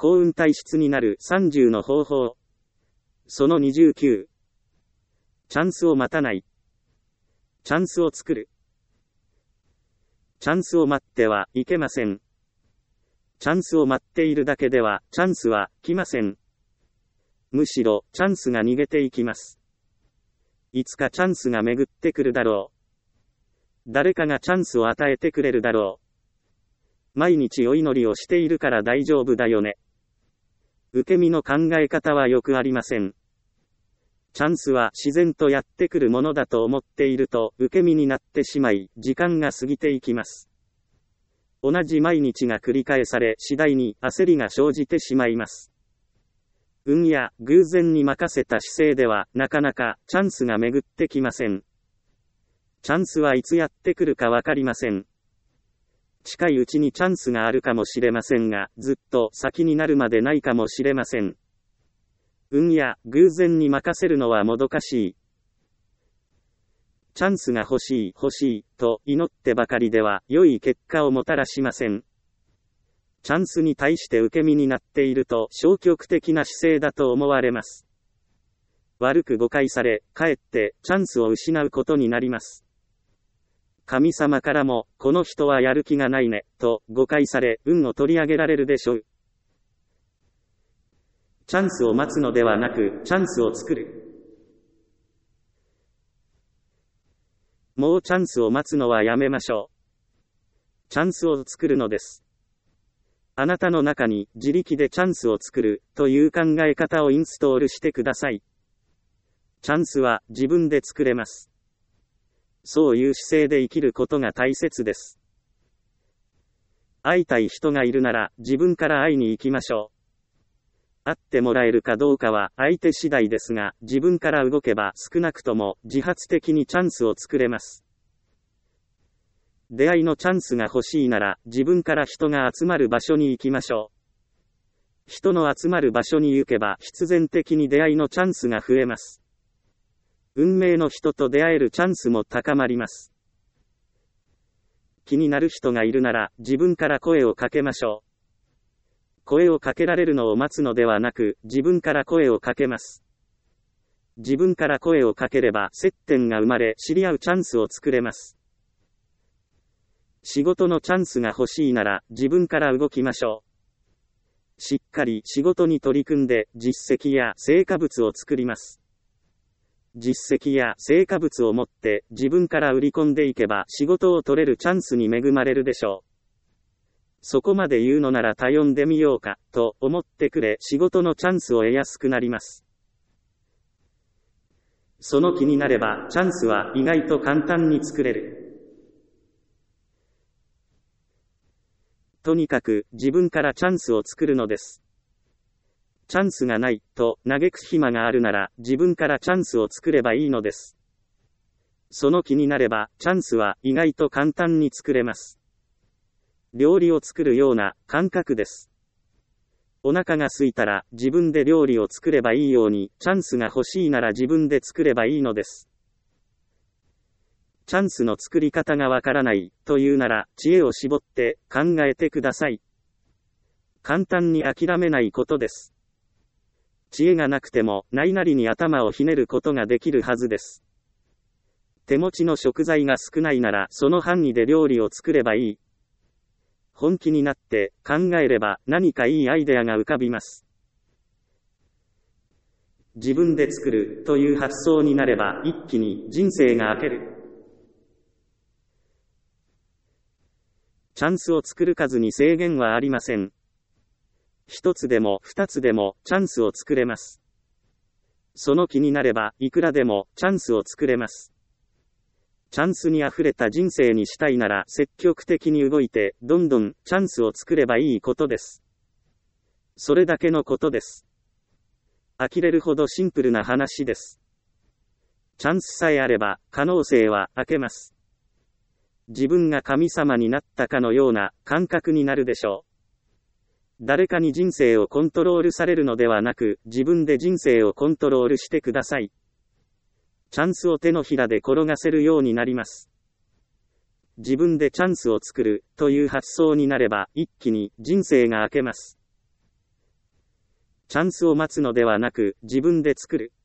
幸運体質になる30の方法。その29。チャンスを待たない。チャンスを作る。チャンスを待ってはいけません。チャンスを待っているだけではチャンスは来ません。むしろチャンスが逃げていきます。いつかチャンスが巡ってくるだろう。誰かがチャンスを与えてくれるだろう。毎日お祈りをしているから大丈夫だよね。受け身の考え方はよくありません。チャンスは自然とやってくるものだと思っていると受け身になってしまい、時間が過ぎていきます。同じ毎日が繰り返され、次第に焦りが生じてしまいます。運や偶然に任せた姿勢ではなかなかチャンスが巡ってきません。チャンスはいつやってくるかわかりません。近いうちにチャンスがあるかもしれませんが、ずっと先になるまでないかもしれません。運や偶然に任せるのはもどかしい。チャンスが欲しいと祈ってばかりでは良い結果をもたらしません。チャンスに対して受け身になっていると消極的な姿勢だと思われます。悪く誤解され、かえってチャンスを失うことになります。神様からも、この人はやる気がないね、と誤解され、運を取り上げられるでしょう。チャンスを待つのではなく、チャンスを作る。もうチャンスを待つのはやめましょう。チャンスを作るのです。あなたの中に自力でチャンスを作るという考え方をインストールしてください。チャンスは自分で作れます。そういう姿勢で生きることが大切です。会いたい人がいるなら自分から会いに行きましょう。会ってもらえるかどうかは相手次第ですが、自分から動けば少なくとも自発的にチャンスを作れます。出会いのチャンスが欲しいなら、自分から人が集まる場所に行きましょう。人の集まる場所に行けば、必然的に出会いのチャンスが増えます。運命の人と出会えるチャンスも高まります。気になる人がいるなら、自分から声をかけましょう。声をかけられるのを待つのではなく、自分から声をかけます。自分から声をかければ、接点が生まれ、知り合うチャンスを作れます。仕事のチャンスが欲しいなら自分から動きましょう。しっかり仕事に取り組んで実績や成果物を作ります。実績や成果物を持って自分から売り込んでいけば仕事を取れるチャンスに恵まれるでしょう。そこまで言うのなら頼んでみようかと思ってくれ、仕事のチャンスを得やすくなります。その気になればチャンスは意外と簡単に作れる。とにかく自分からチャンスを作るのです。チャンスがないと嘆く暇があるなら自分からチャンスを作ればいいのです。その気になればチャンスは意外と簡単に作れます。料理を作るような感覚です。お腹が空いたら自分で料理を作ればいいように、チャンスが欲しいなら自分で作ればいいのです。チャンスの作り方がわからないというなら、知恵を絞って考えてください。簡単に諦めないことです。知恵がなくてもないなりに頭をひねることができるはずです。手持ちの食材が少ないならその範囲で料理を作ればいい。本気になって考えれば何かいいアイデアが浮かびます。自分で作るという発想になれば一気に人生が明ける。チャンスを作る数に制限はありません。一つでも二つでもチャンスを作れます。その気になればいくらでもチャンスを作れます。チャンスにあふれた人生にしたいなら積極的に動いてどんどんチャンスを作ればいいことです。それだけのことです。呆れるほどシンプルな話です。チャンスさえあれば可能性は開けます。自分が神様になったかのような感覚になるでしょう。誰かに人生をコントロールされるのではなく、自分で人生をコントロールしてください。チャンスを手のひらで転がせるようになります。自分でチャンスを作るという発想になれば一気に人生が明けます。 チャンスを待つのではなく、自分で作る。